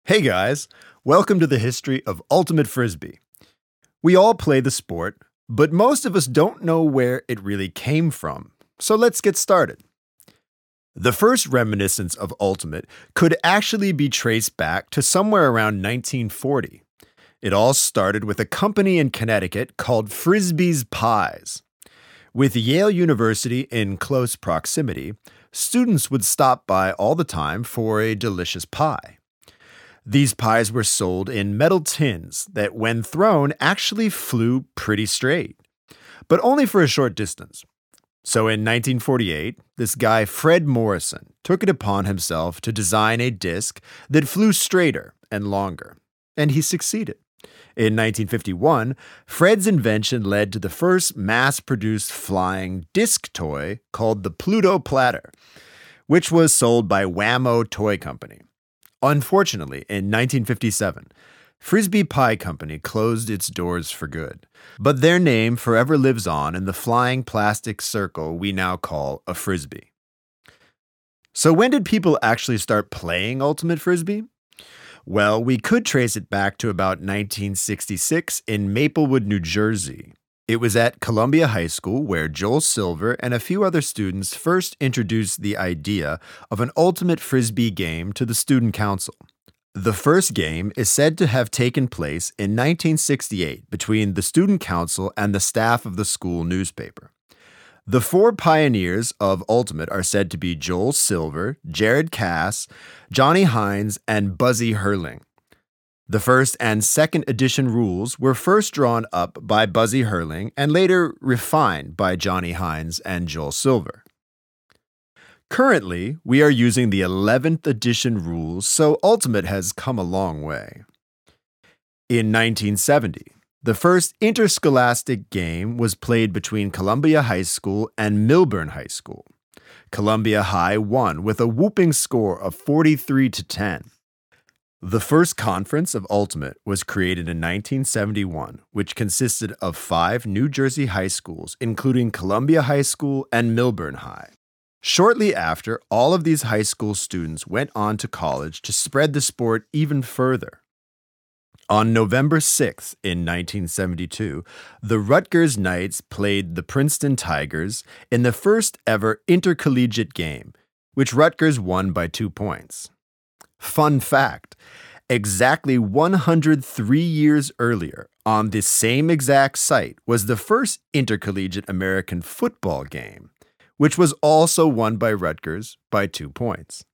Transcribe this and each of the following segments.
Hey guys, welcome to the history of Ultimate Frisbee. We all play the sport, but most of us don't know where it really came from. So let's get started. The first reminiscence of Ultimate could actually be traced back to somewhere around 1940. It all started with a company in Connecticut called Frisbee's Pies. With Yale University in close proximity, students would stop by all the time for a delicious pie. These pies were sold in metal tins that, when thrown, actually flew pretty straight, but only for a short distance. So in 1948, this guy Fred Morrison took it upon himself to design a disc that flew straighter and longer, and he succeeded. In 1951, Fred's invention led to the first mass-produced flying disc toy called the Pluto Platter, which was sold by Wham-O Toy Company. Unfortunately, in 1957, Frisbee Pie Company closed its doors for good, but their name forever lives on in the flying plastic circle we now call a Frisbee. So when did people actually start playing Ultimate Frisbee? Well, we could trace it back to about 1966 in Maplewood, New Jersey. It was at Columbia High School where Joel Silver and a few other students first introduced the idea of an Ultimate Frisbee game to the student council. The first game is said to have taken place in 1968 between the student council and the staff of the school newspaper. The four pioneers of Ultimate are said to be Joel Silver, Jared Cass, Johnny Hines, and Buzzy Hurling. The first and second edition rules were first drawn up by Buzzy Hurling and later refined by Johnny Hines and Joel Silver. Currently, we are using the 11th edition rules, so Ultimate has come a long way. In 1970, the first interscholastic game was played between Columbia High School and Milburn High School. Columbia High won with a whooping score of 43-10. The first conference of Ultimate was created in 1971, which consisted of 5 New Jersey high schools, including Columbia High School and Milburn High. Shortly after, all of these high school students went on to college to spread the sport even further. On November 6th in 1972, the Rutgers Knights played the Princeton Tigers in the first ever intercollegiate game, which Rutgers won by 2 points. Fun fact, exactly 103 years earlier, on this same exact site, was the first intercollegiate American football game, which was also won by Rutgers by 2 points.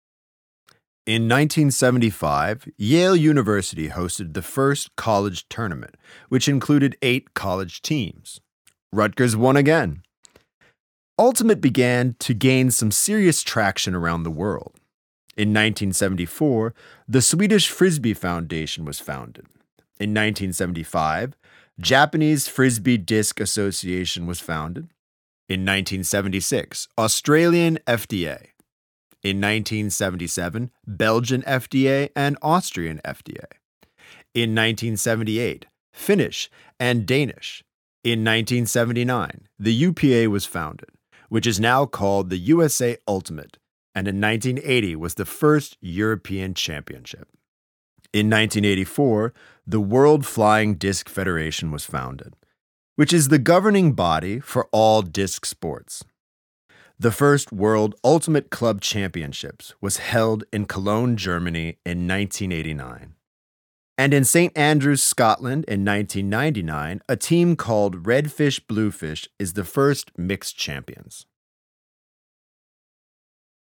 In 1975, Yale University hosted the first college tournament, which included 8 college teams. Rutgers won again. Ultimate began to gain some serious traction around the world. In 1974, the Swedish Frisbee Foundation was founded. In 1975, Japanese Frisbee Disc Association was founded. In 1976, Australian FDA. In 1977, Belgian FDA and Austrian FDA. In 1978, Finnish and Danish. In 1979, the UPA was founded, which is now called the USA Ultimate, and in 1980 was the first European Championship. In 1984, the World Flying Disc Federation was founded, which is the governing body for all disc sports. The first World Ultimate Club Championships was held in Cologne, Germany in 1989. And in St. Andrews, Scotland in 1999, a team called Redfish Bluefish is the first mixed champions.